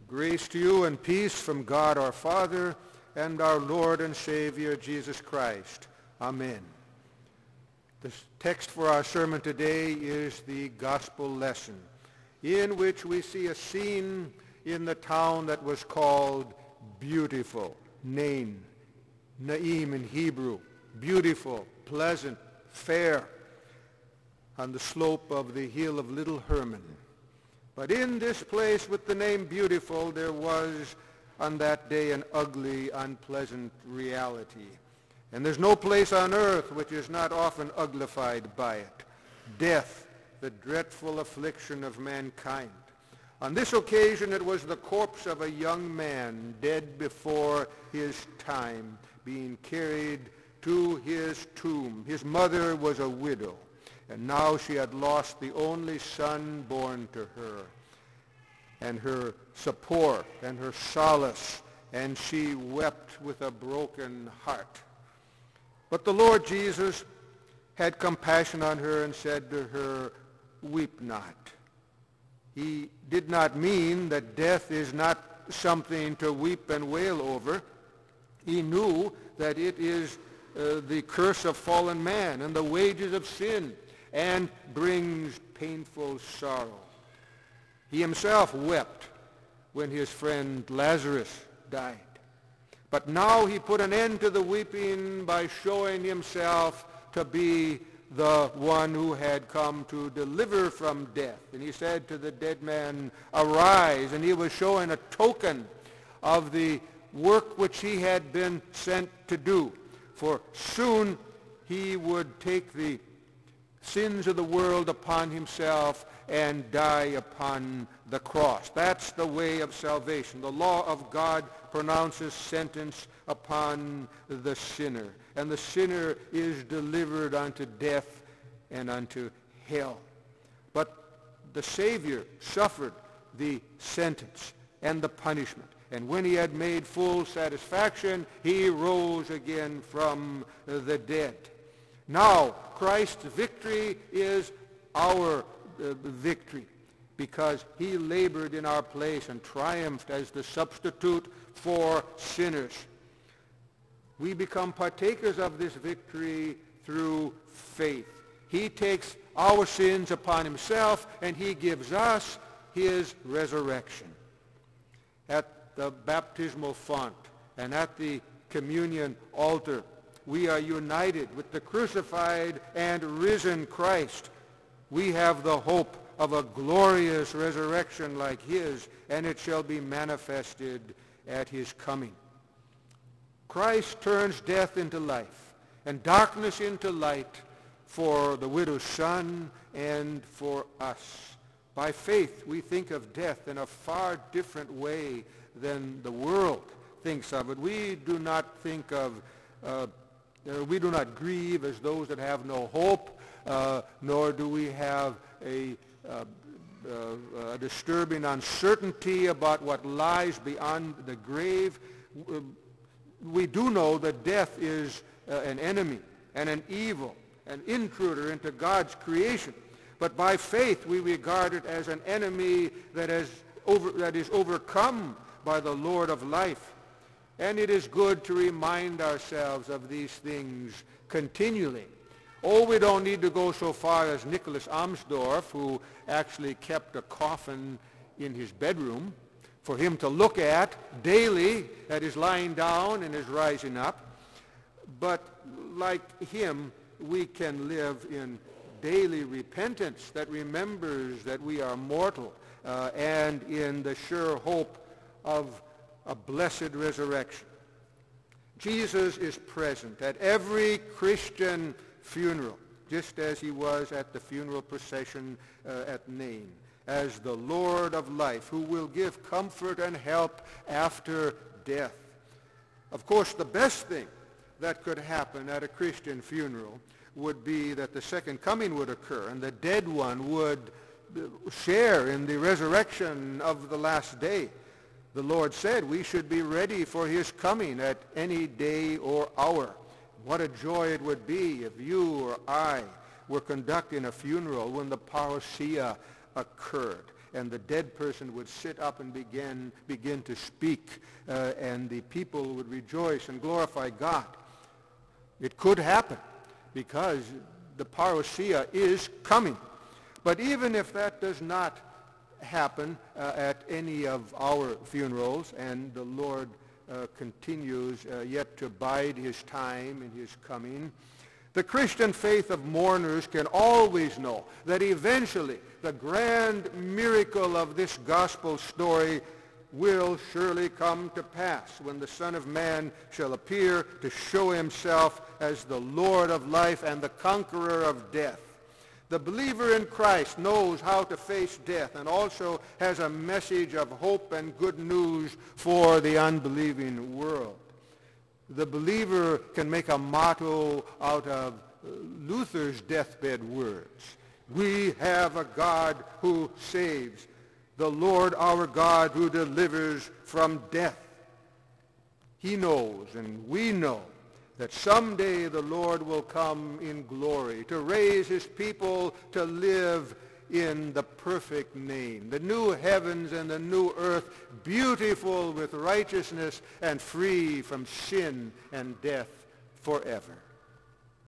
Grace to you and peace from God our Father and our Lord and Savior Jesus Christ. Amen. The text for our sermon today is the gospel lesson, in which we see a scene in the town that was called Beautiful, Nain, Naim in Hebrew, beautiful, pleasant, fair, on the slope of the hill of Little Hermon. But in this place with the name Beautiful, there was on that day an ugly, unpleasant reality. And there's no place on earth which is not often uglified by it. Death, the dreadful affliction of mankind. On this occasion, it was the corpse of a young man dead before his time, being carried to his tomb. His mother was a widow, and now she had lost the only son born to her, and her support and her solace, and she wept with a broken heart. But the Lord Jesus had compassion on her and said to her, "Weep not." He did not mean that death is not something to weep and wail over. He knew that it is the curse of fallen man and the wages of sin, and brings painful sorrow. He himself wept when his friend Lazarus died. But now he put an end to the weeping by showing himself to be the one who had come to deliver from death. And he said to the dead man, "Arise." And he was showing a token of the work which he had been sent to do. For soon he would take the sins of the world upon himself and die upon the cross. That's the way of salvation. The law of God pronounces sentence upon the sinner, and the sinner is delivered unto death and unto hell. But the Savior suffered the sentence and the punishment, and when he had made full satisfaction, he rose again from the dead. Now, Christ's victory is our victory, because he labored in our place and triumphed as the substitute for sinners. We become partakers of this victory through faith. He takes our sins upon himself, and he gives us his resurrection. At the baptismal font and at the communion altar, we are united with the crucified and risen Christ. We have the hope of a glorious resurrection like his, and it shall be manifested at his coming. Christ turns death into life and darkness into light for the widow's son and for us. By faith, we think of death in a far different way than the world thinks of it. We do not think of we do not grieve as those that have no hope, nor do we have a disturbing uncertainty about what lies beyond the grave. We do know that death is an enemy and an evil, an intruder into God's creation. But by faith, we regard it as an enemy that is overcome by the Lord of life. And it is good to remind ourselves of these things continually. Oh, we don't need to go so far as Nicholas Amsdorff, who actually kept a coffin in his bedroom for him to look at daily, that is lying down and is rising up. But like him, we can live in daily repentance that remembers that we are mortal, and in the sure hope of a blessed resurrection. Jesus is present at every Christian funeral, just as he was at the funeral procession at Nain, as the Lord of life, who will give comfort and help after death. Of course, the best thing that could happen at a Christian funeral would be that the second coming would occur and the dead one would share in the resurrection of the last day. The Lord said we should be ready for his coming at any day or hour. What a joy it would be if you or I were conducting a funeral when the parousia occurred, and the dead person would sit up and begin to speak, and the people would rejoice and glorify God. It could happen because the parousia is coming. But even if that does not happen at any of our funerals, and the Lord continues yet to bide his time in his coming, the Christian faith of mourners can always know that eventually the grand miracle of this gospel story will surely come to pass when the Son of Man shall appear to show himself as the Lord of life and the conqueror of death. The believer in Christ knows how to face death and also has a message of hope and good news for the unbelieving world. The believer can make a motto out of Luther's deathbed words. We have a God who saves, the Lord our God who delivers from death. He knows, and we know, that someday the Lord will come in glory to raise his people to live in the perfect name, the new heavens and the new earth, beautiful with righteousness and free from sin and death forever.